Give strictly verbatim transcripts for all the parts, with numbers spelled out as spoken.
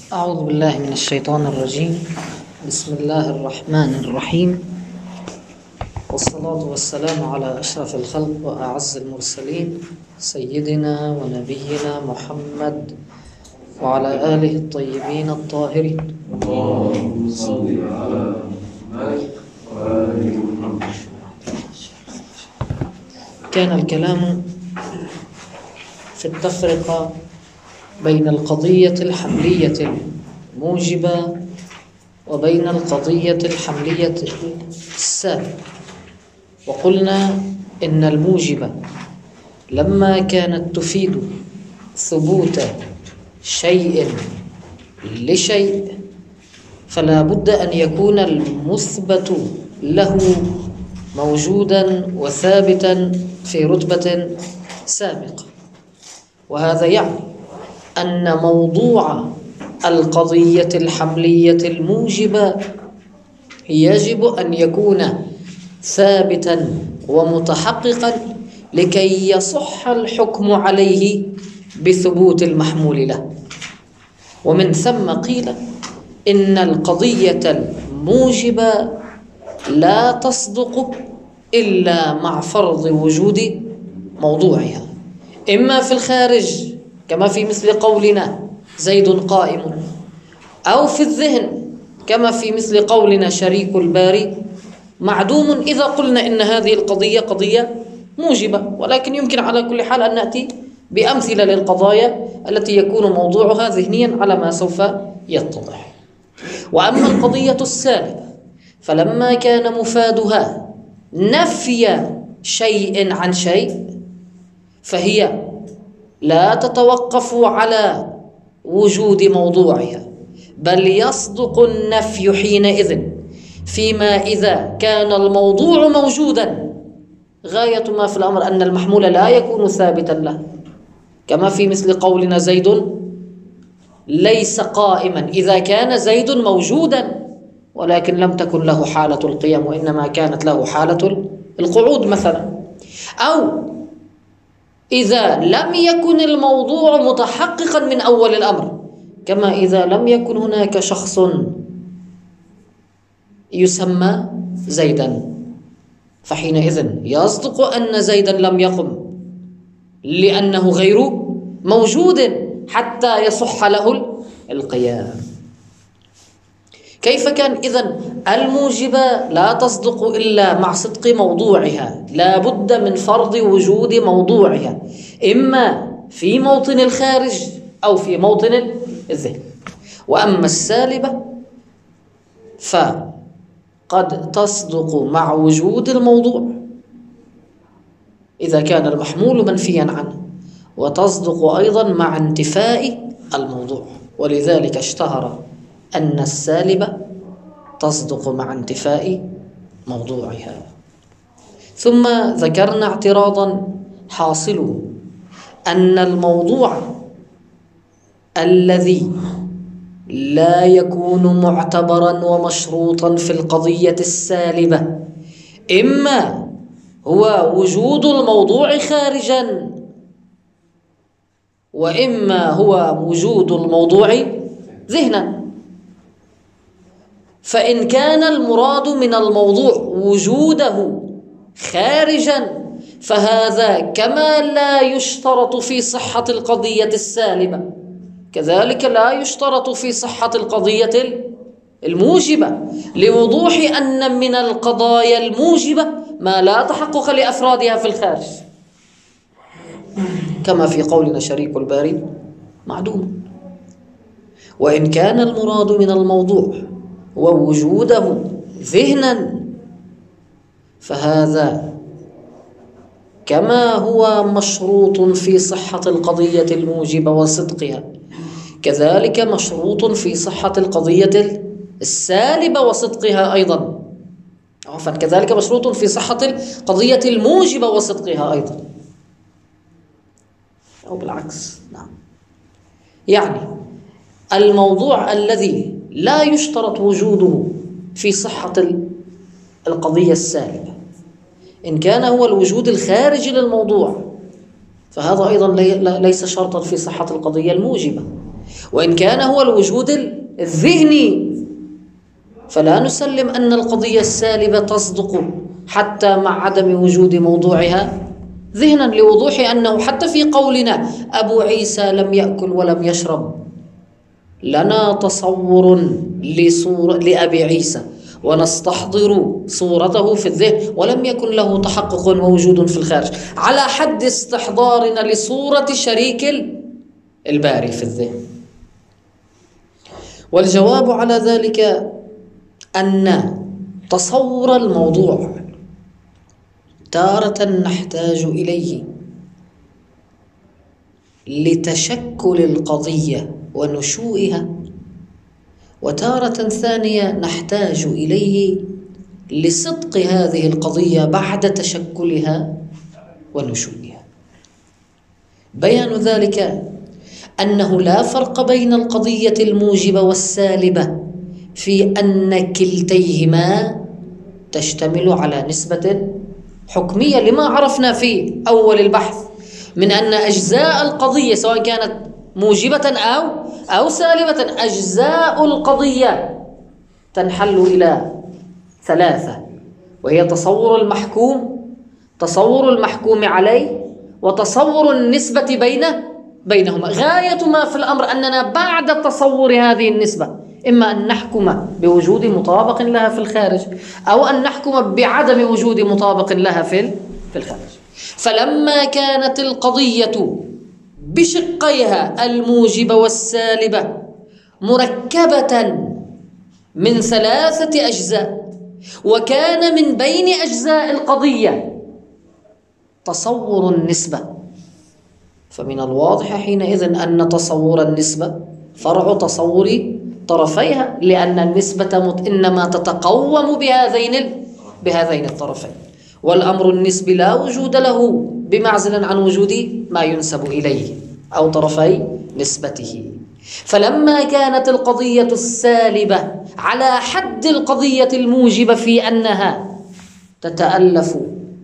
أعوذ بالله من الشيطان الرجيم. بسم الله الرحمن الرحيم، والصلاة والسلام على أشرف الخلق وأعز المرسلين سيدنا ونبينا محمد وعلى آله الطيبين الطاهرين. اللهم صل على محمد وآل محمد. كان الكلام في التفرقة بين القضية الحملية الموجبة وبين القضية الحملية السالبة، وقلنا إن الموجبة لما كانت تفيد ثبوت شيء لشيء فلا بد أن يكون المثبت له موجودا وثابتا في رتبة سابقة، وهذا يعني أن موضوع القضية الحملية الموجبة يجب أن يكون ثابتا ومتحققا لكي يصح الحكم عليه بثبوت المحمول له. ومن ثم قيل إن القضية الموجبة لا تصدق إلا مع فرض وجود موضوعها، إما في الخارج كما في مثل قولنا زيد قائم، أو في الذهن كما في مثل قولنا شريك الباري معدوم، إذا قلنا إن هذه القضية قضية موجبة. ولكن يمكن على كل حال أن نأتي بأمثلة للقضايا التي يكون موضوعها ذهنيا على ما سوف يتضح. وأما القضية السالبة فلما كان مفادها نفي شيء عن شيء فهي لا تتوقف على وجود موضوعها، بل يصدق النفي حينئذ فيما إذا كان الموضوع موجودا. غاية ما في الأمر أن المحمول لا يكون ثابتا له، كما في مثل قولنا زيد ليس قائما، إذا كان زيد موجودا ولكن لم تكن له حالة القيام وإنما كانت له حالة القعود مثلا. أو إذا لم يكن الموضوع متحققا من أول الأمر، كما إذا لم يكن هناك شخص يسمى زيدا، فحينئذ يصدق أن زيدا لم يقم لأنه غير موجود حتى يصح له القيام. كيف كان إذن الموجبة لا تصدق إلا مع صدق موضوعها؟ لا بد من فرض وجود موضوعها، إما في موطن الخارج أو في موطن الذهن. وأما السالبة فقد تصدق مع وجود الموضوع إذا كان المحمول منفيا عنه، وتصدق أيضا مع انتفاء الموضوع. ولذلك اشتهر أن السالبة تصدق مع انتفاء موضوعها. ثم ذكرنا اعتراضا حاصل أن الموضوع الذي لا يكون معتبرا ومشروطا في القضية السالبة إما هو وجود الموضوع خارجا، وإما هو وجود الموضوع ذهنا. فإن كان المراد من الموضوع وجوده خارجا فهذا كما لا يشترط في صحة القضية السالبة كذلك لا يشترط في صحة القضية الموجبة، لوضوح أن من القضايا الموجبة ما لا تحقق لأفرادها في الخارج، كما في قولنا شريك الباري معدوم. وإن كان المراد من الموضوع ووجوده ذهنا فهذا كما هو مشروط في صحة القضية الموجبة وصدقها كذلك مشروط في صحة القضية السالبة وصدقها أيضا، عفوا كذلك مشروط في صحة القضية الموجبة وصدقها أيضا، أو بالعكس. نعم، يعني الموضوع الذي لا يشترط وجوده في صحة القضية السالبة إن كان هو الوجود الخارجي للموضوع فهذا أيضا ليس شرطا في صحة القضية الموجبة، وإن كان هو الوجود الذهني، فلا نسلم أن القضية السالبة تصدق حتى مع عدم وجود موضوعها ذهنا، لوضوح أنه حتى في قولنا أبو عيسى لم يأكل ولم يشرب لنا تصور لصورة لأبي عيسى ونستحضر صورته في الذهن، ولم يكن له تحقق ووجود في الخارج، على حد استحضارنا لصورة شريك الباري في الذهن. والجواب على ذلك أن تصور الموضوع تارة نحتاج إليه لتشكل القضية ونشوئها، وتارة ثانية نحتاج إليه لصدق هذه القضية بعد تشكلها ونشوئها. بيان ذلك أنه لا فرق بين القضية الموجبة والسالبة في أن كلتيهما تشتمل على نسبة حكمية، لما عرفنا في أول البحث من أن أجزاء القضية سواء كانت موجبة أو أو سالبة، أجزاء القضية تنحل إلى ثلاثة، وهي تصور المحكوم، تصور المحكوم عليه، وتصور النسبة بين بينهما. غاية ما في الأمر أننا بعد تصور هذه النسبة إما أن نحكم بوجود مطابق لها في الخارج، أو أن نحكم بعدم وجود مطابق لها في في الخارج. فلما كانت القضية بشقيها الموجبة والسالبة مركبة من ثلاثة أجزاء، وكان من بين أجزاء القضية تصور النسبة، فمن الواضح حينئذ أن تصور النسبة فرع تصور طرفيها، لأن النسبة إنما تتقوم بهذين بهذين الطرفين، والأمر النسبي لا وجود له بمعزل عن وجود ما ينسب إليه أو طرفي نسبته. فلما كانت القضية السالبة على حد القضية الموجبة في أنها تتألف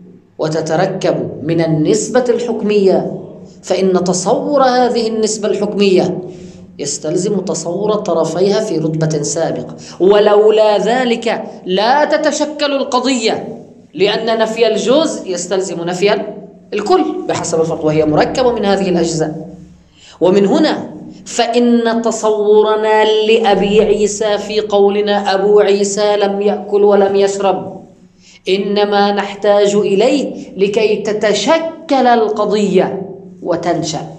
وتتركب من النسبة الحكمية، فإن تصور هذه النسبة الحكمية يستلزم تصور طرفيها في رتبة سابقة، ولولا ذلك لا تتشكل القضية، لأن نفي الجزء يستلزم نفي الكل بحسب الفرق، وهي مركبة من هذه الأجزاء. ومن هنا فإن تصورنا لأبي عيسى في قولنا أبو عيسى لم يأكل ولم يشرب إنما نحتاج إليه لكي تتشكل القضية وتنشأ،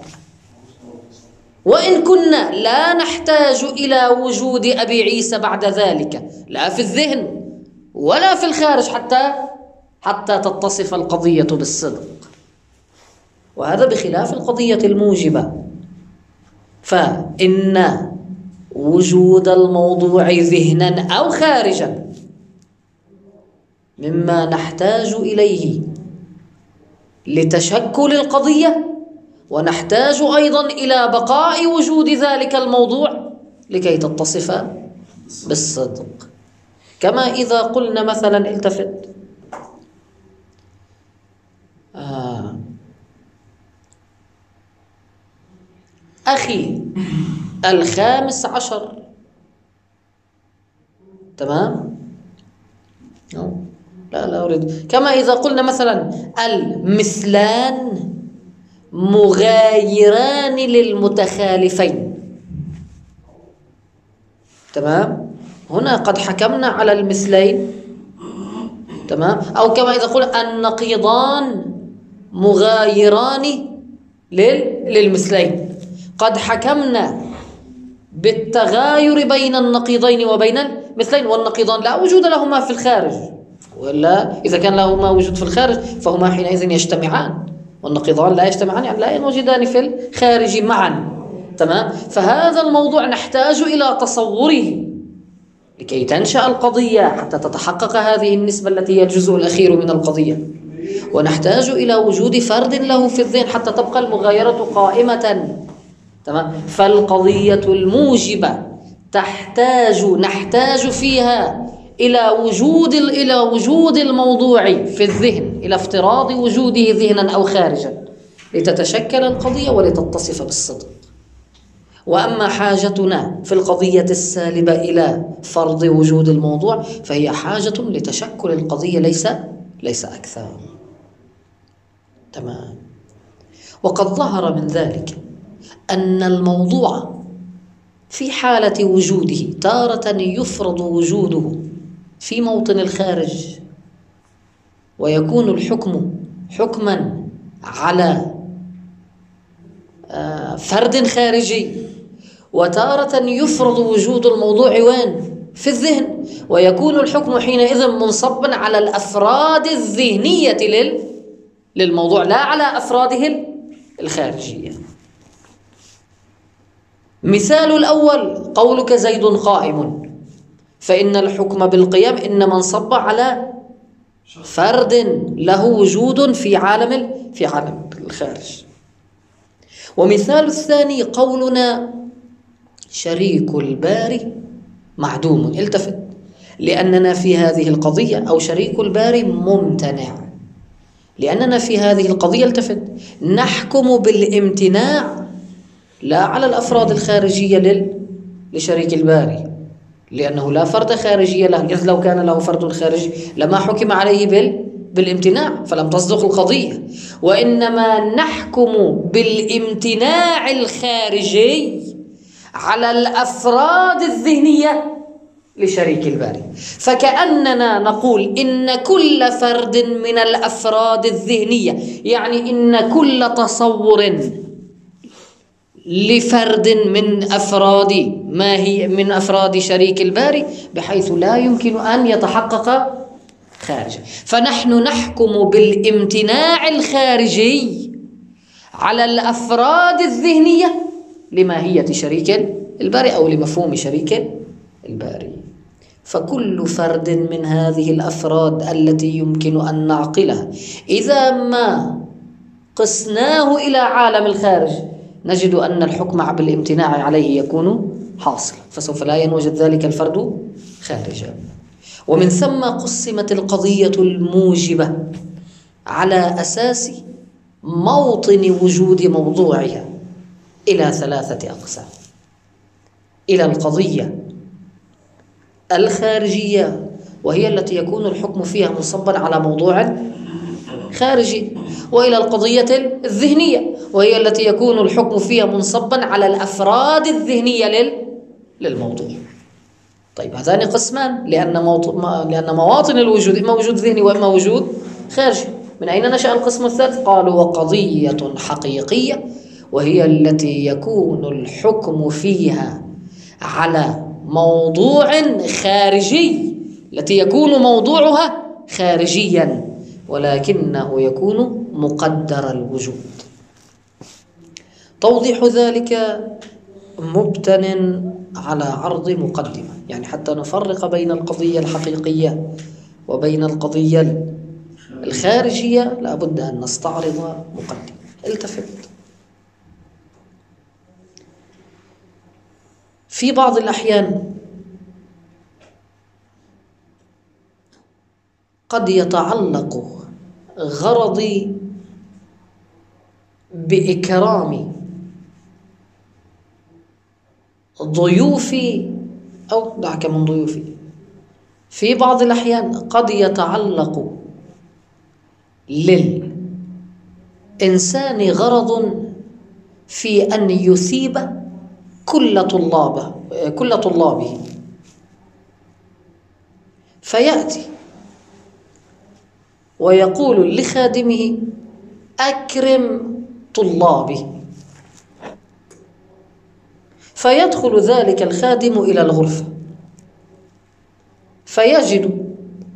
وإن كنا لا نحتاج إلى وجود أبي عيسى بعد ذلك لا في الذهن ولا في الخارج حتى حتى تتصف القضية بالصدق، وهذا بخلاف القضية الموجبة، فإن وجود الموضوع ذهنا أو خارجا مما نحتاج إليه لتشكل القضية، ونحتاج أيضا إلى بقاء وجود ذلك الموضوع لكي تتصف بالصدق. كما إذا قلنا مثلا التفت آه أخي الخامس عشر، تمام؟ لا لا أريد. كما إذا قلنا مثلا المثلان مغايران للمتخالفين، تمام؟ هنا قد حكمنا على المثلين، تمام؟ أو كما إذا قلنا النقيضان مغايران للمثلين، قد حكمنا بالتغاير بين النقيضين وبين المثلين، والنقيضان لا وجود لهما في الخارج، ولا إذا كان لهما وجود في الخارج فهما حينئذ يجتمعان، والنقيضان لا يجتمعان يعني لا يوجدان في الخارج معا، تمام؟ فهذا الموضوع نحتاج إلى تصوره لكي تنشأ القضية حتى تتحقق هذه النسبة التي هي الجزء الأخير من القضية، ونحتاج إلى وجود فرد له في الذهن حتى تبقى المغايرة قائمة، تمام؟ فالقضية الموجبة تحتاج نحتاج فيها إلى وجود إلى وجود الموضوع في الذهن، إلى افتراض وجوده ذهنا أو خارجا لتتشكل القضية ولتتصف بالصدق. وأما حاجتنا في القضية السالبة إلى فرض وجود الموضوع فهي حاجة لتشكل القضية ليس ليس أكثر. تمام. وقد ظهر من ذلك أن الموضوع في حالة وجوده تارة يفرض وجوده في موطن الخارج ويكون الحكم حكما على فرد خارجي، وتارة يفرض وجود الموضوع وين؟ في الذهن، ويكون الحكم حينئذ منصبا على الأفراد الذهنية لل... للموضوع لا على أفراده الخارجية. مثال الأول قولك زيد قائم، فإن الحكم بالقيام إنما انصب على فرد له وجود في عالم في عالم الخارج. ومثال الثاني قولنا شريك الباري معدوم، التفت، لأننا في هذه القضية أو شريك الباري ممتنع، لأننا في هذه القضية التفت نحكم بالامتناع لا على الأفراد الخارجية لل... لشريك الباري، لأنه لا فرد خارجي له، إذ لو كان له فرد خارجي لما حكم عليه بال... بالامتناع فلم تصدق القضية، وإنما نحكم بالامتناع الخارجي على الأفراد الذهنية لشريك الباري. فكأننا نقول إن كل فرد من الأفراد الذهنية، يعني إن كل تصور لفرد من أفراد ما هي من أفراد شريك الباري بحيث لا يمكن أن يتحقق خارجا، فنحن نحكم بالامتناع الخارجي على الأفراد الذهنية لماهية شريك الباري أو لمفهوم شريك الباري. فكل فرد من هذه الأفراد التي يمكن أن نعقلها إذا ما قسناه إلى عالم الخارج نجد أن الحكم بالامتناع عليه يكون حاصلا، فسوف لا ينوجد ذلك الفرد خارجا. ومن ثم قسمت القضية الموجبة على أساس موطن وجود موضوعها إلى ثلاثة أقسام: إلى القضية الخارجية وهي التي يكون الحكم فيها منصبا على موضوع خارجي، وإلى القضية الذهنية وهي التي يكون الحكم فيها منصبا على الأفراد الذهنية لل... للموضوع. طيب هذان قسمان، لأن, موط... لأن مواطن الوجود إما وجود ذهني وإما وجود خارجي. من أين نشأ القسم الثالث؟ قالوا وقضية حقيقية وهي التي يكون الحكم فيها على موضوع خارجي، التي يكون موضوعها خارجيا ولكنه يكون مقدر الوجود. توضيح ذلك مبتن على عرض مقدمة، يعني حتى نفرق بين القضية الحقيقية وبين القضية الخارجية لابد أن نستعرض مقدمة. التفت، في بعض الأحيان قد يتعلق غرضي بإكرام ضيوفي أو دعك من ضيوفي، في بعض الأحيان قد يتعلق للإنسان غرض في أن يثيب كل طلابه كل طلابه، فيأتي ويقول لخادمه أكرم طلابي، فيدخل ذلك الخادم إلى الغرفة فيجد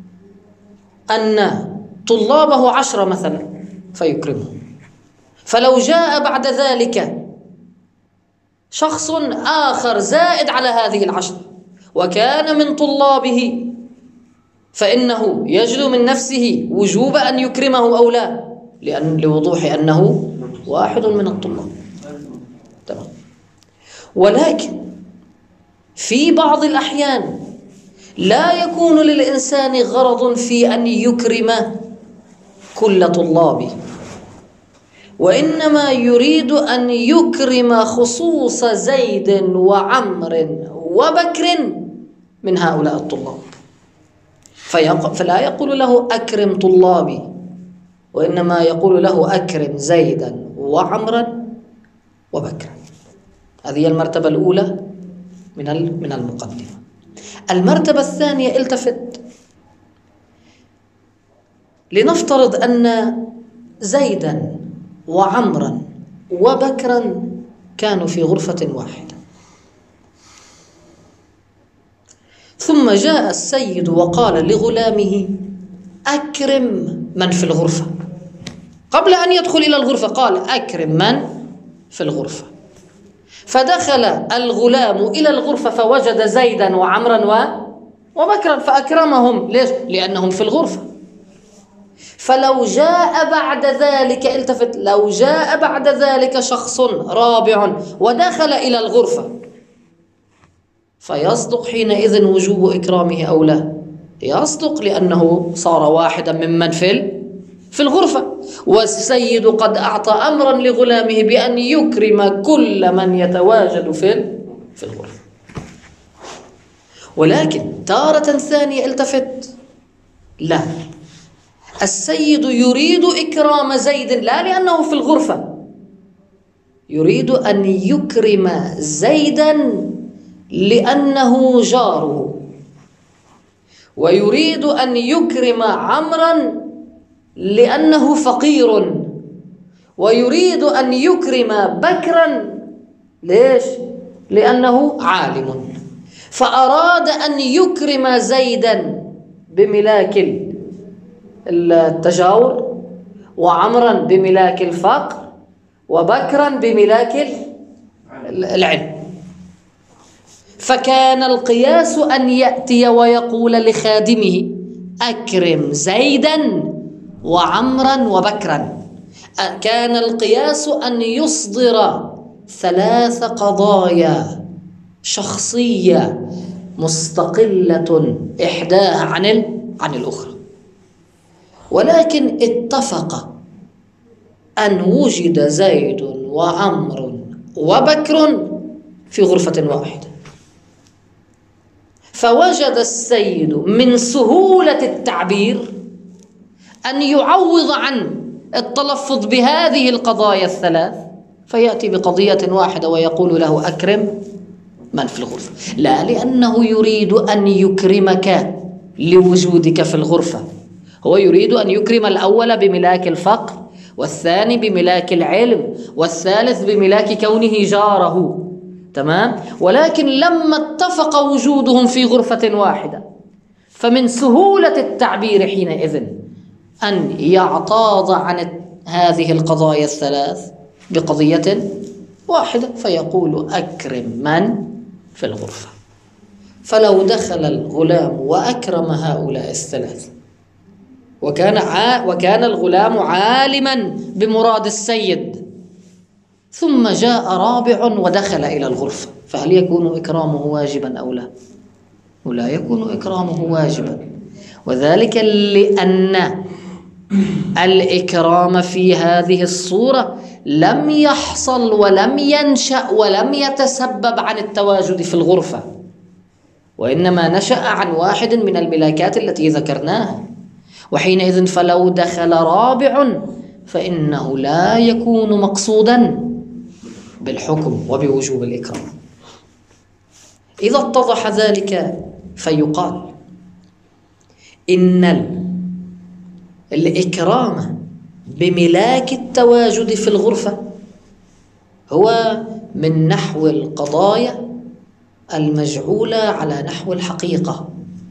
أن طلابه عشرة مثلا فيكرمهم، فلو جاء بعد ذلك شخص آخر زائد على هذه العشرة وكان من طلابه فإنه يجد من نفسه وجوب أن يكرمه أو لا، لأن لوضوح أنه واحد من الطلاب. تمام. ولكن في بعض الأحيان لا يكون للإنسان غرض في أن يكرم كل طلابه، وإنما يريد أن يكرم خصوص زيد وعمر وبكر من هؤلاء الطلاب، فلا يقول له أكرم طلابي، وإنما يقول له أكرم زيدا وعمرا وبكرا. هذه المرتبة الأولى من من المقدمة. المرتبة الثانية، التفت، لنفترض أن زيدا وعمرا وبكرا كانوا في غرفة واحدة، ثم جاء السيد وقال لغلامه أكرم من في الغرفة. قبل أن يدخل إلى الغرفة قال أكرم من في الغرفة. فدخل الغلام إلى الغرفة فوجد زيدا وعمرا وبكرا فأكرمهم. ليش؟ لأنهم في الغرفة. فلو جاء بعد ذلك، التفت، لو جاء بعد ذلك شخص رابع ودخل إلى الغرفة، فيصدق حينئذ وجوب إكرامه أو لا؟ يصدق، لأنه صار واحدا ممن في في الغرفة، والسيد قد أعطى أمرا لغلامه بأن يكرم كل من يتواجد في في الغرفة. ولكن تارة ثانية، التفت، لا، السيد يريد إكرام زيد لا لأنه في الغرفة، يريد أن يكرم زيدا لأنه جاره، ويريد أن يكرم عمرا لأنه فقير، ويريد أن يكرم بكرا ليش؟ لأنه عالم. فأراد أن يكرم زيدا بملاك التجاور، وعمرا بملاك الفقر، وبكرا بملاك العلم. فكان القياس أن يأتي ويقول لخادمه أكرم زيدا وعمرا وبكرا. كان القياس أن يصدر ثلاث قضايا شخصية مستقلة إحداها عن عن الأخرى، ولكن اتفق أن وجد زيد وعمر وبكر في غرفة واحدة، فوجد السيد من سهولة التعبير أن يعوض عن التلفظ بهذه القضايا الثلاث، فيأتي بقضية واحدة ويقول له أكرم من في الغرفة، لا لأنه يريد أن يكرمك لوجودك في الغرفة، هو يريد أن يكرم الأول بملاك الفقر، والثاني بملاك العلم، والثالث بملاك كونه جاره، تمام؟ ولكن لما اتفق وجودهم في غرفة واحدة، فمن سهولة التعبير حينئذ أن يعتاض عن هذه القضايا الثلاث بقضية واحدة، فيقول أكرم من في الغرفة. فلو دخل الغلام وأكرم هؤلاء الثلاث، وكان ع... وكان الغلام عالما بمراد السيد، ثم جاء رابع ودخل إلى الغرفة، فهل يكون إكرامه واجبا أو لا؟ ولا يكون إكرامه واجبا، وذلك لأن الإكرام في هذه الصورة لم يحصل ولم ينشأ ولم يتسبب عن التواجد في الغرفة، وإنما نشأ عن واحد من الملاكات التي ذكرناها. وحينئذ فلو دخل رابع فإنه لا يكون مقصودا بالحكم وبوجوب الإكرام. إذا اتضح ذلك فيقال إن الإكرام بملاك التواجد في الغرفة هو من نحو القضايا المجعولة على نحو الحقيقة،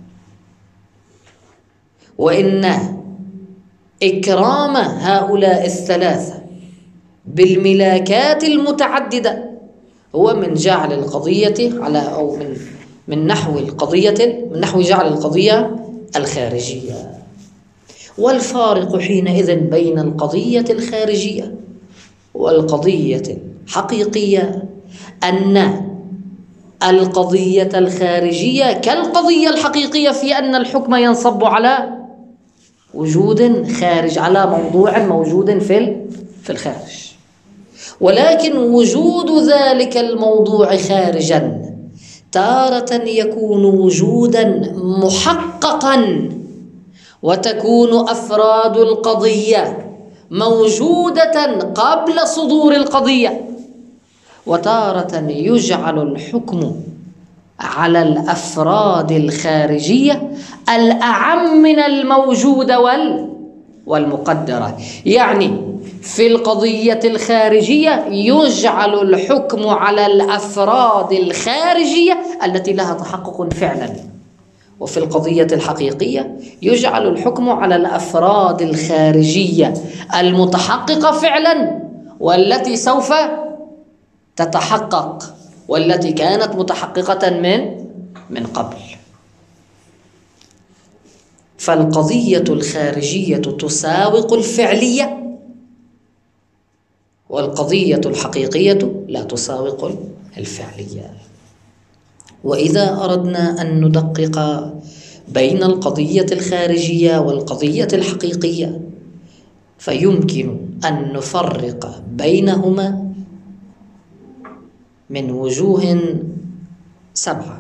وإن إكرام هؤلاء الثلاثة بالملاكات المتعددة هو من جعل القضية على أو من من نحو القضية من نحو جعل القضية الخارجية. والفارق حينئذ بين القضية الخارجية والقضية الحقيقية أن القضية الخارجية كالقضية الحقيقية في أن الحكم ينصب على وجود خارج، على موضوع موجود في في الخارج، ولكن وجود ذلك الموضوع خارجا تارة يكون وجودا محققا، وتكون أفراد القضية موجودة قبل صدور القضية، وتارة يجعل الحكم على الأفراد الخارجية الأعم من الموجودة والمقدرة. يعني في القضية الخارجية يجعل الحكم على الأفراد الخارجية التي لها تحقق فعلا، وفي القضية الحقيقية يجعل الحكم على الأفراد الخارجية المتحققة فعلا والتي سوف تتحقق والتي كانت متحققة من من قبل. فالقضية الخارجية تساوق الفعلية، والقضية الحقيقية لا تساوق الفعلية. وإذا أردنا أن ندقق بين القضية الخارجية والقضية الحقيقية فيمكن أن نفرق بينهما من وجوه سبعة.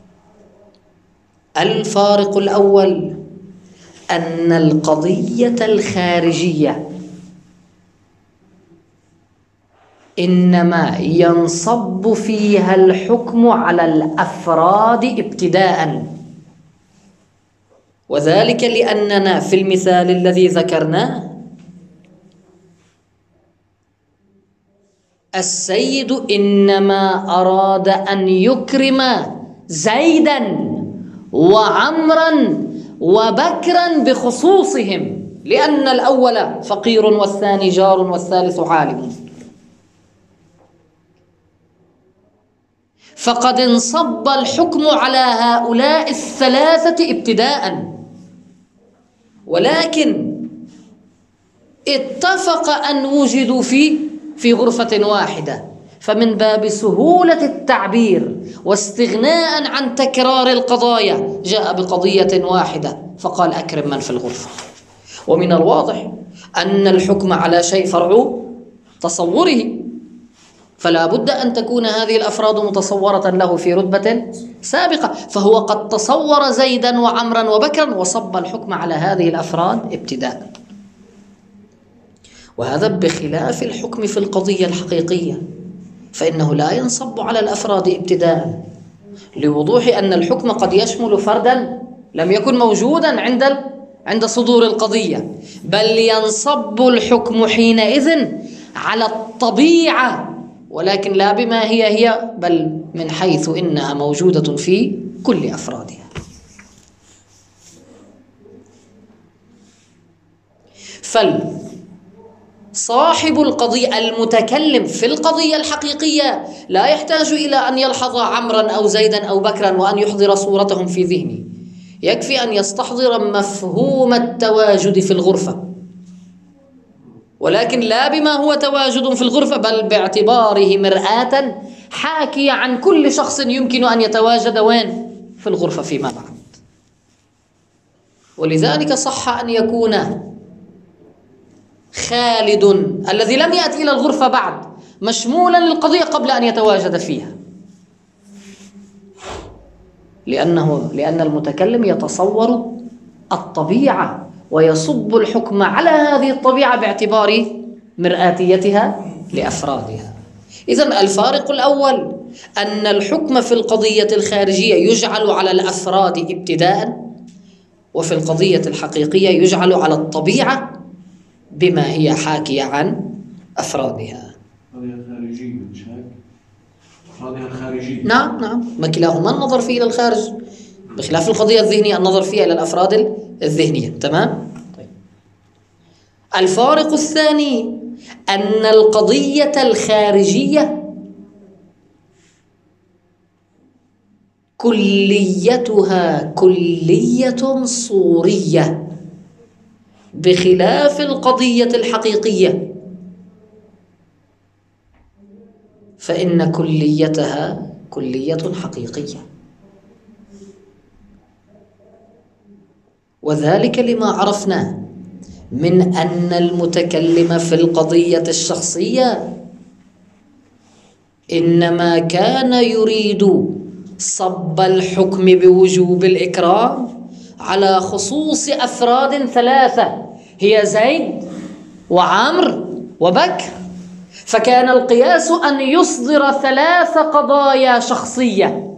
الفارق الأول أن القضية الخارجية إنما ينصب فيها الحكم على الأفراد ابتداءً، وذلك لأننا في المثال الذي ذكرناه السيد إنما أراد أن يكرم زيداً وعمراً وبكراً بخصوصهم، لأن الأول فقير والثاني جار والثالث عالم، فقد انصب الحكم على هؤلاء الثلاثة ابتداءً، ولكن اتفق أن وجدوا في في غرفة واحدة، فمن باب سهولة التعبير واستغناء عن تكرار القضايا جاء بقضية واحدة فقال أكرم من في الغرفة. ومن الواضح أن الحكم على شيء فرع تصوره، فلا بد أن تكون هذه الأفراد متصورة له في رتبة سابقة، فهو قد تصور زيدا وعمرا وبكرا وصب الحكم على هذه الأفراد ابتداء. وهذا بخلاف الحكم في القضية الحقيقية، فإنه لا ينصب على الأفراد ابتداء، لوضوح أن الحكم قد يشمل فردا لم يكن موجودا عند عند صدور القضية، بل ينصب الحكم حينئذ على الطبيعة، ولكن لا بما هي هي، بل من حيث إنها موجودة في كل أفرادها. فصاحب القضية المتكلم في القضية الحقيقية لا يحتاج إلى أن يلحظ عمرا أو زيدا أو بكرا وأن يحضر صورتهم في ذهنه، يكفي أن يستحضر مفهوم التواجد في الغرفة، ولكن لا بما هو تواجد في الغرفة، بل باعتباره مرآة حاكية عن كل شخص يمكن أن يتواجد وين في الغرفة فيما بعد. ولذلك صح أن يكون خالد الذي لم يأتي إلى الغرفة بعد مشمولا للقضية قبل أن يتواجد فيها، لأنه لأن المتكلم يتصور الطبيعة ويصب الحكم على هذه الطبيعة باعتبار مرآتيتها لأفرادها. إذن الفارق الأول أن الحكم في القضية الخارجية يجعل على الأفراد ابتداء، وفي القضية الحقيقية يجعل على الطبيعة بما هي حاكية عن أفرادها. القضية الخارجية مش هيك؟ أفرادها الخارجية. نعم نعم، ما كلاهما النظر فيه إلى الخارج، بخلاف القضية الذهنية النظر فيها إلى الأفراد الذهنية. تمام؟ طيب. الفارق الثاني أن القضية الخارجية كليتها كلية صورية، بخلاف القضية الحقيقية فإن كليتها كلية حقيقية، وذلك لما عرفناه من أن المتكلم في القضية الشخصية إنما كان يريد صب الحكم بوجوب الإكرام على خصوص أفراد ثلاثة هي زيد وعمر وبكر، فكان القياس أن يصدر ثلاث قضايا شخصية،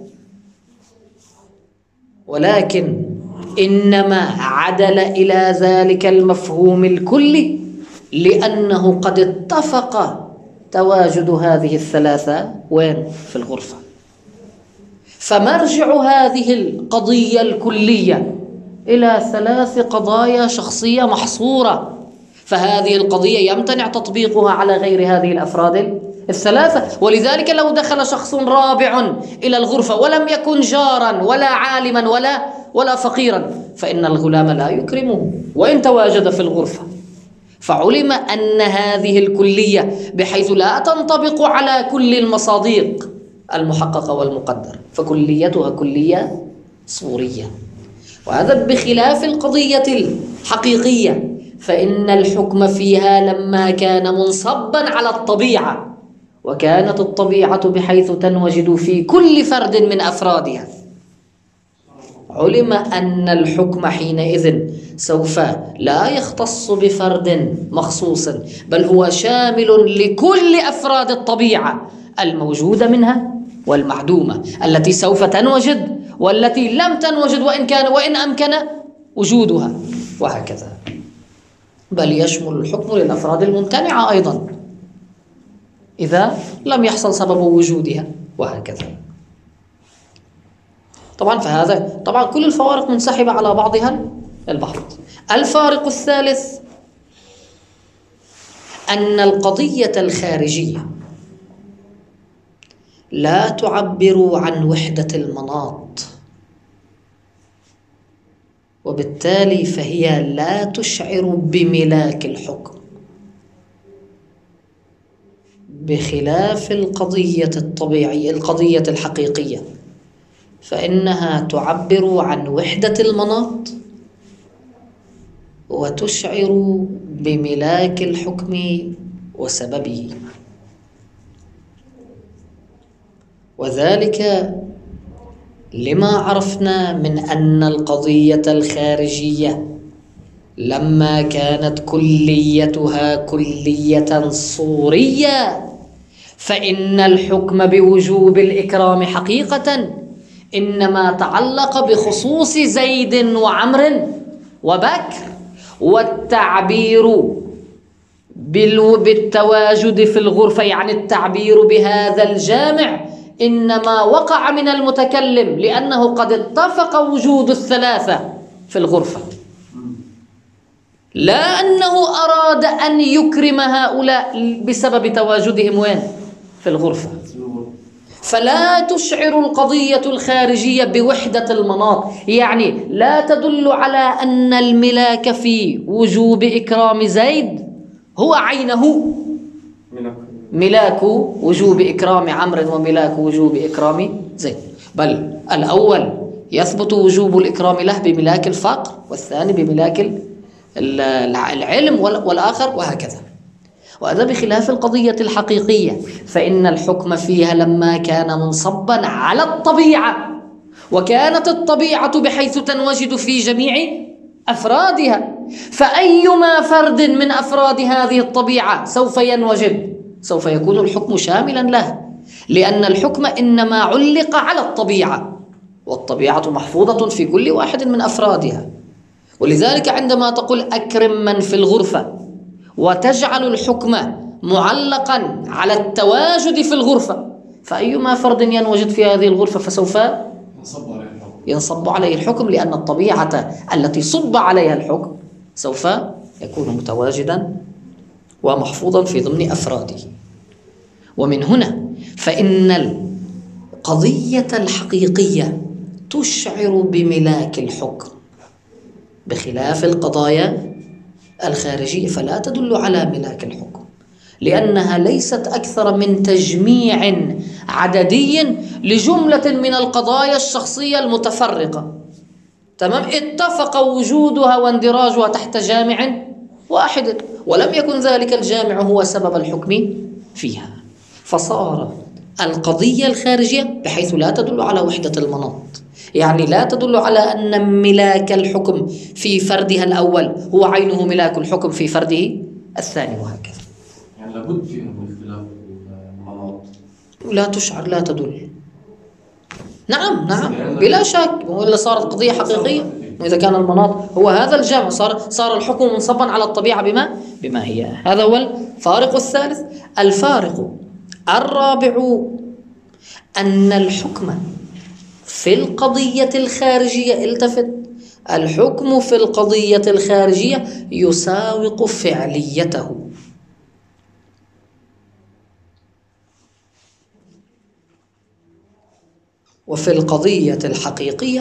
ولكن إنما عدل إلى ذلك المفهوم الكلي لأنه قد اتفق تواجد هذه الثلاثة وين؟ في الغرفة. فمرجع هذه القضية الكلية إلى ثلاث قضايا شخصية محصورة، فهذه القضية يمتنع تطبيقها على غير هذه الأفراد الثلاثة. ولذلك لو دخل شخص رابع إلى الغرفة ولم يكن جارا ولا عالما ولا ولا فقيرا فإن الغلام لا يكرمه وإن تواجد في الغرفة. فعلم أن هذه الكلية بحيث لا تنطبق على كل المصادق المحققة والمقدر، فكليتها كلية صورية. وهذا بخلاف القضية الحقيقية، فإن الحكم فيها لما كان منصبا على الطبيعة، وكانت الطبيعة بحيث تنوجد في كل فرد من أفرادها، علم أن الحكم حينئذ سوف لا يختص بفرد مخصوص، بل هو شامل لكل أفراد الطبيعة الموجودة منها والمعدومة، التي سوف تنوجد والتي لم تنوجد وإن كان وإن أمكن وجودها، وهكذا. بل يشمل الحكم للأفراد الممتنعة أيضا إذا لم يحصل سبب وجودها، وهكذا. طبعا فهذا طبعا كل الفوارق منسحبة على بعضها البعض. الفارق الثالث أن القضية الخارجية لا تعبر عن وحدة المناط، وبالتالي فهي لا تشعر بملاك الحكم، بخلاف القضية الطبيعية القضية الحقيقية، فإنها تعبر عن وحدة المناط وتشعر بملاك الحكم وسببه. وذلك لما عرفنا من أن القضية الخارجية لما كانت كليتها كلية صورية فإن الحكم بوجوب الإكرام حقيقة إنما تعلق بخصوص زيد وعمر وبكر، والتعبير بالتواجد في الغرفة يعني التعبير بهذا الجامع إنما وقع من المتكلم لأنه قد اتفق وجود الثلاثة في الغرفة، لا أنه أراد أن يكرم هؤلاء بسبب تواجدهم وين؟ في الغرفة. فلا تشعر القضية الخارجية بوحدة المناط، يعني لا تدل على أن الملاك في وجوب إكرام زيد هو عينه ملاك وجوب إكرام عمرو وملاك وجوب إكرام زيد، بل الأول يثبت وجوب الإكرام له بملاك الفقر، والثاني بملاك العلم، والآخر وهكذا. وهذا بخلاف القضية الحقيقية، فإن الحكم فيها لما كان منصبا على الطبيعة، وكانت الطبيعة بحيث تنوجد في جميع أفرادها، فأيما فرد من أفراد هذه الطبيعة سوف ينوجد سوف يكون الحكم شاملا له، لأن الحكم إنما علق على الطبيعة، والطبيعة محفوظة في كل واحد من أفرادها. ولذلك عندما تقول أكرم من في الغرفة وتجعل الحكم معلقا على التواجد في الغرفة، فأيما فرد ينوجد في هذه الغرفة فسوف ينصب عليه الحكم، لأن الطبيعة التي صب عليها الحكم سوف يكون متواجدا ومحفوظا في ضمن أفراده. ومن هنا فإن القضية الحقيقية تشعر بملاك الحكم بخلاف القضايا الخارجية، فلا تدل على ملاك الحكم، لأنها ليست أكثر من تجميع عددي لجملة من القضايا الشخصية المتفرقة، تمام، اتفق وجودها واندراجها تحت جامع واحد، ولم يكن ذلك الجامع هو سبب الحكم فيها، فصار القضية الخارجية بحيث لا تدل على وحدة المناط، يعني لا تدل على أن ملاك الحكم في فردها الأول هو عينه ملاك الحكم في فرده الثاني، وهكذا. يعني لابد فيها من اختلاف المناط، لا تشعر، لا تدل. نعم نعم بلا شك، وإلا صارت قضية حقيقية. وإذا كان المناط هو هذا الجمع صار صار الحكم منصبا على الطبيعة بما بما هي. هذا هو الفارق الثالث. الفارق الرابع أن الحكم في القضية الخارجية، التفت، الحكم في القضية الخارجية يساوق فعليته، وفي القضية الحقيقية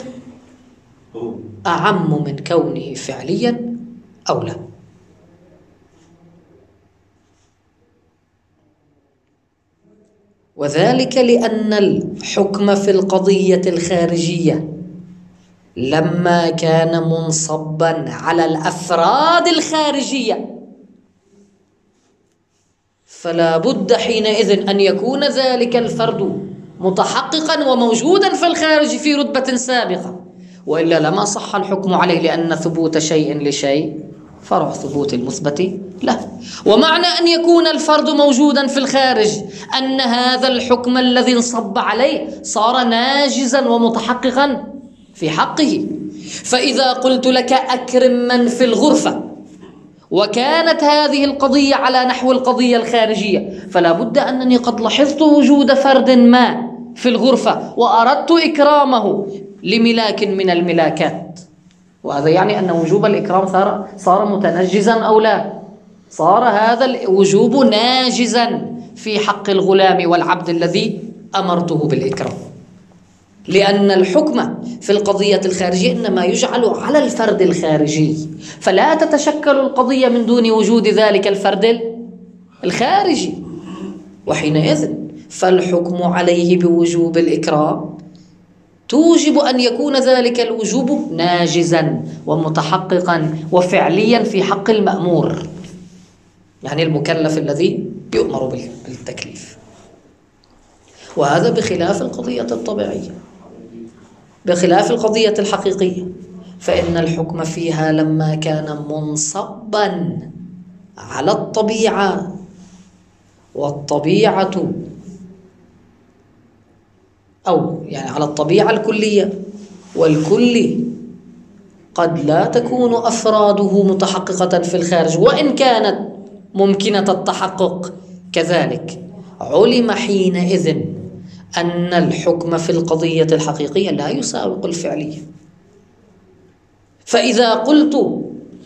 أعم من كونه فعليا أو لا. وذلك لأن الحكم في القضية الخارجية لما كان منصبا على الأفراد الخارجية فلا بد حينئذ أن يكون ذلك الفرد متحققا وموجودا في الخارج في رتبة سابقة، وإلا لما صح الحكم عليه، لأن ثبوت شيء لشيء فرع ثبوت المثبت له. ومعنى أن يكون الفرد موجودا في الخارج أن هذا الحكم الذي انصب عليه صار ناجزا ومتحققا في حقه. فإذا قلت لك أكرم من في الغرفة وكانت هذه القضية على نحو القضية الخارجية، فلا بد أنني قد لاحظت وجود فرد ما في الغرفة وأردت إكرامه لملاك من الملاكات، وهذا يعني أن وجوب الإكرام صار صار متنجزا أو لا؟ صار هذا الوجوب ناجزا في حق الغلام والعبد الذي أمرته بالإكرام، لأن الحكم في القضية الخارجية إنما يجعل على الفرد الخارجي، فلا تتشكل القضية من دون وجود ذلك الفرد الخارجي، وحينئذ فالحكم عليه بوجوب الإكرام توجب أن يكون ذلك الوجوب ناجزا ومتحققا وفعليا في حق المأمور، يعني المكلف الذي يؤمر بالتكليف. وهذا بخلاف القضية الطبيعية، بخلاف القضية الحقيقية، فإن الحكم فيها لما كان منصبا على الطبيعة، والطبيعة أو يعني على الطبيعة الكلية، والكل قد لا تكون أفراده متحققة في الخارج وإن كانت ممكنة التحقق كذلك، علم حينئذ أن الحكم في القضية الحقيقية لا يساوق الفعلية. فإذا قلت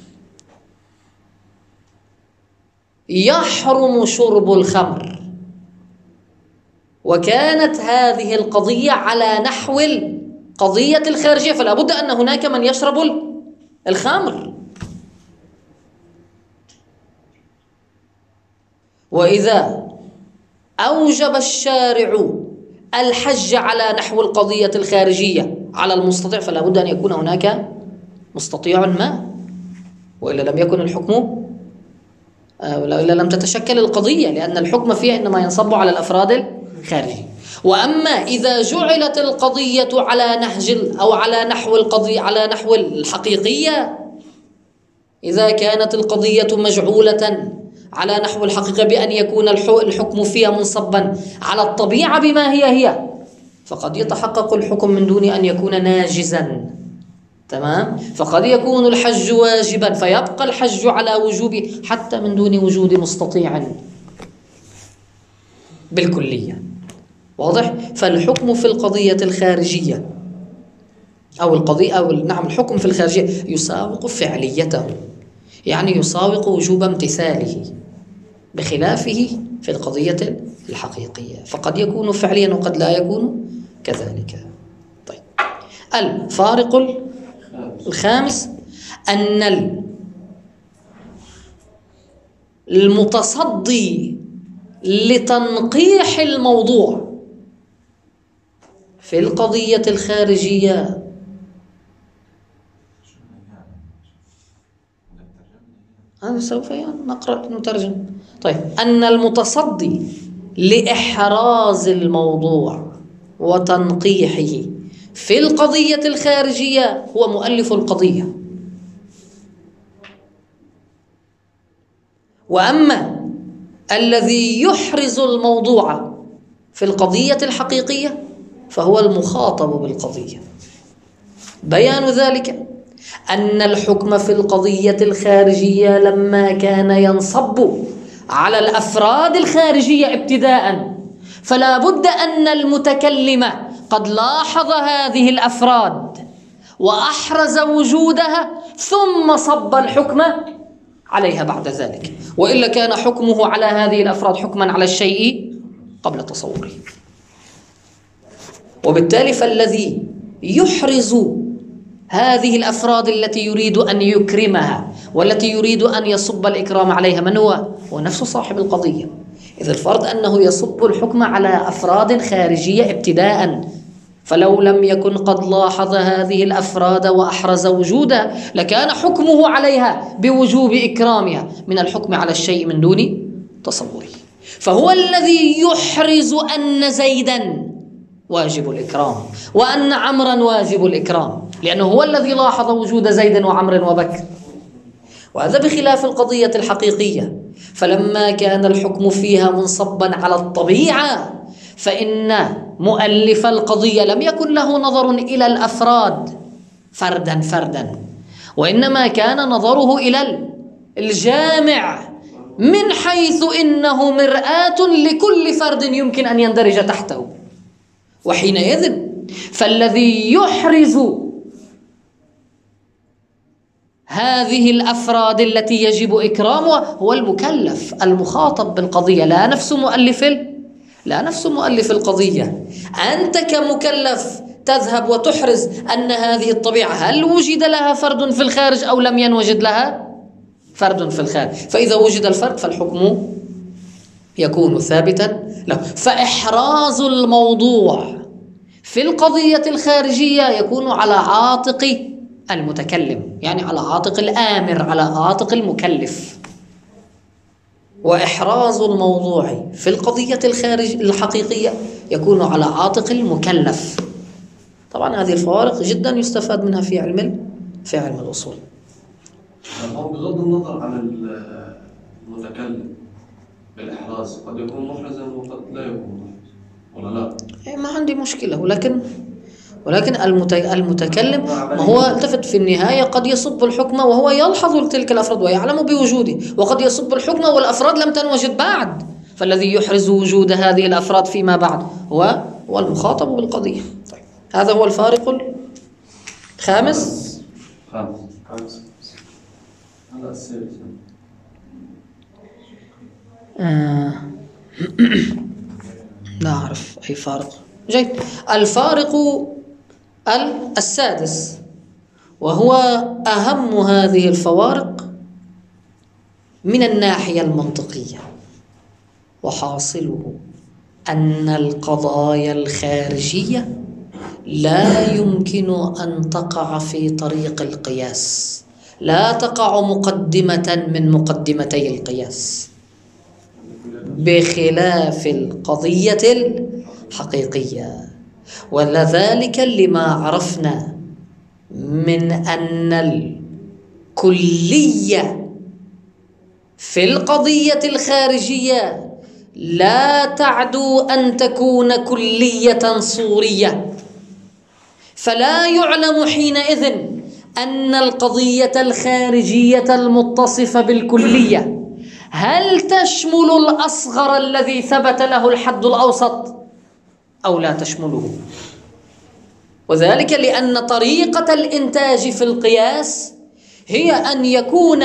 يحرم شرب الخمر وكانت هذه القضية على نحو القضية الخارجية، فلا بد أن هناك من يشرب الخمر. وإذا أوجب الشارع الحج على نحو القضية الخارجية على المستطيع، فلا بد أن يكون هناك مستطيع ما، وإلا لم يكن الحكم، وإلا لم تتشكل القضية، لأن الحكم فيها إنما ينصب على الأفراد الخارجي. وأما إذا جعلت القضية على نهج أو على نحو القضية على نحو الحقيقية، إذا كانت القضية مجعولة على نحو الحقيقة بأن يكون الحكم فيها منصبا على الطبيعة بما هي هي، فقد يتحقق الحكم من دون أن يكون ناجزا. تمام؟ فقد يكون الحج واجبا فيبقى الحج على وجوبه حتى من دون وجود مستطيع بالكلية. واضح؟ فالحكم في القضية الخارجية أو القضية أو نعم الحكم في الخارجية يساوق فعليته، يعني يساوق وجوب امتثاله، بخلافه في القضية الحقيقية، فقد يكون فعليا وقد لا يكون كذلك. طيب، الفارق الخامس أن المتصدي لتنقيح الموضوع في القضية الخارجية هذا سوف نقرأ نترجم. طيب، أن المتصدي لإحراز الموضوع وتنقيحه في القضية الخارجية هو مؤلف القضية، وأما الذي يحرز الموضوع في القضية الحقيقية فهو المخاطب بالقضية. بيان ذلك أن الحكم في القضية الخارجية لما كان ينصب على الأفراد الخارجية ابتداء، فلا بد أن المتكلم قد لاحظ هذه الأفراد وأحرز وجودها ثم صب الحكم عليها بعد ذلك، وإلا كان حكمه على هذه الأفراد حكما على الشيء قبل تصوره. وبالتالي فالذي يحرز هذه الأفراد التي يريد أن يكرمها والتي يريد أن يصب الإكرام عليها من هو؟ هو نفسه صاحب القضية. إذا الفرض أنه يصب الحكم على أفراد خارجية ابتداء، فلو لم يكن قد لاحظ هذه الأفراد وأحرز وجودها لكان حكمه عليها بوجوب إكرامها من الحكم على الشيء من دون تصوره. فهو الذي يحرز أن زيدا واجب الإكرام وأن عمرا واجب الإكرام، لأنه هو الذي لاحظ وجود زيد وعمر وبكر. وهذا بخلاف القضية الحقيقية، فلما كان الحكم فيها منصبا على الطبيعة فإن مؤلف القضية لم يكن له نظر إلى الأفراد فردا فردا، وإنما كان نظره إلى الجامع من حيث إنه مرآة لكل فرد يمكن أن يندرج تحته. وحينئذ فالذي يحرز هذه الأفراد التي يجب إكرامها هو المكلف المخاطب بالقضية، لا نفس مؤلف لا نفس مؤلف القضية. أنت كمكلف تذهب وتحرز أن هذه الطبيعة هل وجد لها فرد في الخارج أو لم ينوجد لها فرد في الخارج، فإذا وجد الفرد فالحكم يكون ثابتا له. فإحراز الموضوع في القضية الخارجية يكون على عاتق المتكلم، يعني على عاتق الآمر، على عاتق المكلف. وإحراز الموضوع في القضية الخارج الحقيقية يكون على عاتق المكلف. طبعا هذه الفوارق جدا يستفاد منها في علم في علم الأصول. بغض النظر عن المتكلم بالإحراز قد يكون محرزا وقد لا يكون محرز، ولا لا؟ ما عندي مشكلة، ولكن ولكن المتكلم ما هو التفت في النهاية قد يصب الحكم وهو يلحظ تلك الأفراد ويعلم بوجوده، وقد يصب الحكم والأفراد لم تنوجد بعد، فالذي يحرز وجود هذه الأفراد فيما بعد هو هو المخاطب بالقضية. طيب. هذا هو الفارق الخامس. خامس خامس هذا السادس. آه. لا أعرف أي فارق. جيد. الفارق السادس، وهو أهم هذه الفوارق من الناحية المنطقية، وحاصله أن القضايا الخارجية لا يمكن أن تقع في طريق القياس، لا تقع مقدمة من مقدمتي القياس، بخلاف القضية الحقيقية. ولذلك لما عرفنا من أن الكلية في القضية الخارجية لا تعدو أن تكون كلية صورية، فلا يعلم حينئذ أن القضية الخارجية المتصفة بالكلية هل تشمل الأصغر الذي ثبت له الحد الأوسط أو لا تشمله. وذلك لأن طريقة الإنتاج في القياس هي أن يكون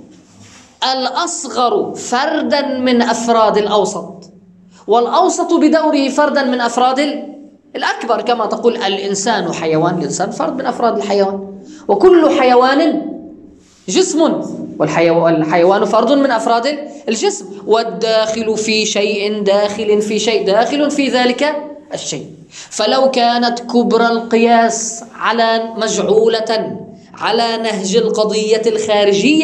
الأصغر فردا من أفراد الأوسط، والأوسط بدوره فردا من أفراد الأكبر، كما تقول الإنسان حيوان، الإنسان فرد من أفراد الحيوان، وكل حيوان جسم، والحيوان فرد من أفراد الجسم، والداخل في شيء داخل في شيء داخل في ذلك الشيء. فلو كانت كبرى القياس على مجعولة على نهج القضية الخارجية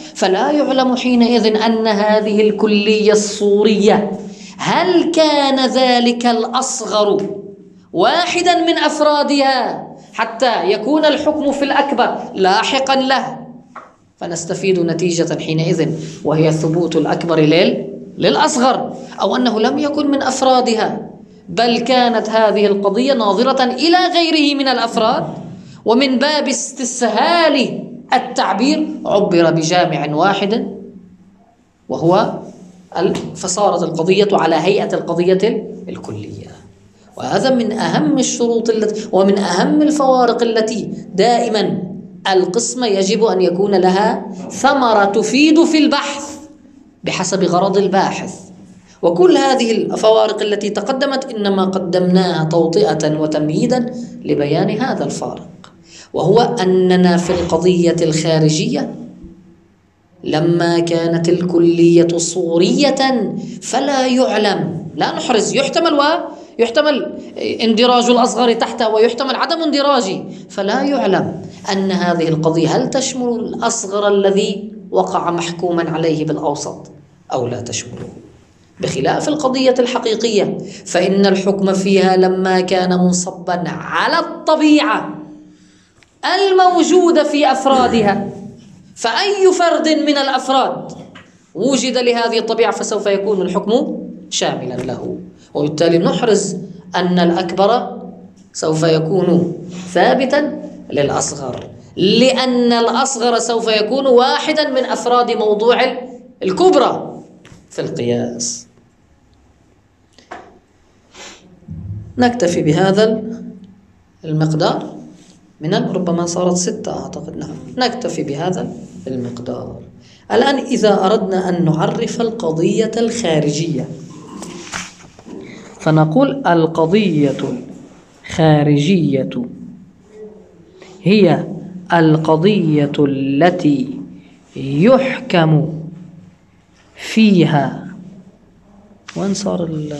فلا يعلم حينئذ أن هذه الكلية الصورية هل كان ذلك الأصغر واحدا من أفرادها حتى يكون الحكم في الأكبر لاحقا له، فنستفيد نتيجة حينئذ وهي ثبوت الأكبر للأصغر، أو أنه لم يكن من أفرادها بل كانت هذه القضية ناظرة إلى غيره من الأفراد، ومن باب استسهال التعبير عبر بجامع واحد وهو فصارت القضية على هيئة القضية الكلية. وهذا من أهم الشروط التي ومن أهم الفوارق التي دائما القسمة يجب أن يكون لها ثمرة تفيد في البحث بحسب غرض الباحث. وكل هذه الفوارق التي تقدمت إنما قدمناها توطئة وتمهيدا لبيان هذا الفارق، وهو أننا في القضية الخارجية لما كانت الكلية صورية فلا يعلم، لا نحرز، يحتمل ويحتمل اندراج الأصغر تحته ويحتمل عدم اندراجه، فلا يعلم أن هذه القضية هل تشمل الأصغر الذي وقع محكوما عليه بالأوسط أو لا تشمله، بخلاف القضية الحقيقية فإن الحكم فيها لما كان منصبا على الطبيعة الموجودة في أفرادها، فأي فرد من الأفراد وجد لهذه الطبيعة فسوف يكون الحكم شاملا له، وبالتالي نحرز أن الأكبر سوف يكون ثابتا للأصغر، لأن الأصغر سوف يكون واحدا من أفراد موضوع الكبرى في القياس. نكتفي بهذا المقدار من ربما صارت ستة أعتقد، نعم نكتفي بهذا المقدار. الآن إذا أردنا أن نعرف القضية الخارجية فنقول القضية الخارجية هي القضية التي يحكم فيها وين صار ال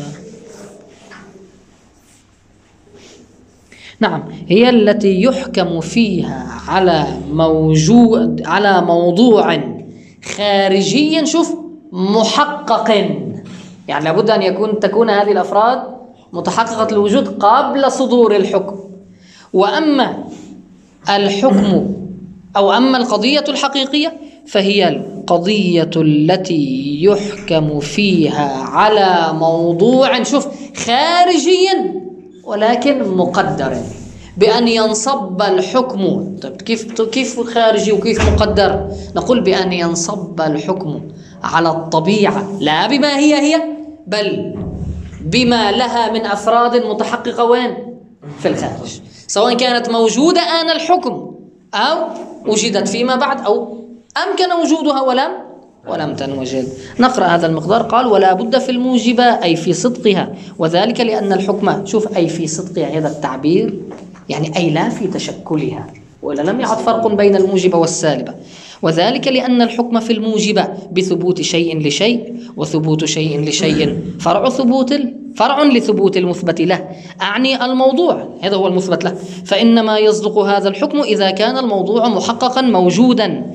نعم هي التي يحكم فيها على موجود على موضوع خارجي شوف محقق، يعني لابد أن يكون تكون هذه الأفراد متحققة الوجود قبل صدور الحكم. وأما الحكم أو أما القضية الحقيقية فهي القضية التي يحكم فيها على موضوع شوف خارجي ولكن مقدر بأن ينصب الحكم. طيب كيف كيف خارجي وكيف مقدر؟ نقول بأن ينصب الحكم على الطبيعة لا بما هي هي بل بما لها من أفراد متحققة وين؟ في الخارج، سواء كانت موجودة آن الحكم أو وجدت فيما بعد أو أمكن وجودها ولم ولم تنوجد. نقرأ هذا المقدار. قال ولا بد في الموجبة أي في صدقها، وذلك لأن الحكم شوف أي في صدقها هذا التعبير يعني أي لا في تشكلها، ولا لم يعد فرق بين الموجبة والسالبة. وذلك لأن الحكم في الموجبة بثبوت شيء لشيء، وثبوت شيء لشيء فرع ثبوت فرع لثبوت المثبت له، أعني الموضوع هذا هو المثبت له، فإنما يصدق هذا الحكم إذا كان الموضوع محققا موجودا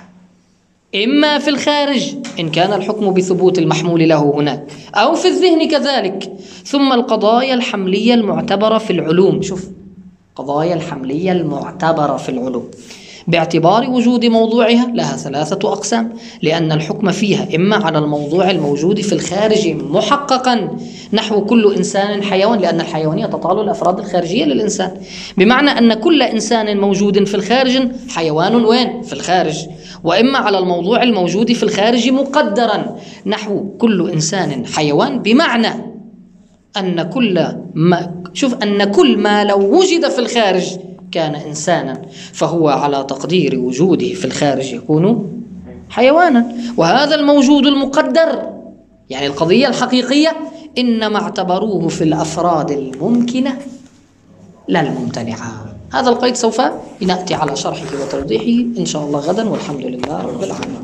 إما في الخارج إن كان الحكم بثبوت المحمول له هناك أو في الذهن كذلك. ثم القضايا الحملية المعتبرة في العلوم، شوف قضايا الحملية المعتبرة في العلوم باعتبار وجود موضوعها لها ثلاثة أقسام، لأن الحكم فيها إما على الموضوع الموجود في الخارج محققا نحو كل إنسان حيوان، لأن الحيوانية تطال الأفراد الخارجية للإنسان، بمعنى أن كل إنسان موجود في الخارج حيوان وين؟ في الخارج. وإما على الموضوع الموجود في الخارج مقدرا نحو كل إنسان حيوان، بمعنى أن كل ما شوف أن كل ما لو وجد في الخارج كان إنسانا فهو على تقدير وجوده في الخارج يكون حيوانا. وهذا الموجود المقدر يعني القضية الحقيقية إنما اعتبروه في الأفراد الممكنة لا الممتنعة. هذا القيد سوف نأتي على شرحه وتوضيحه إن شاء الله غدا، والحمد لله رب العالمين.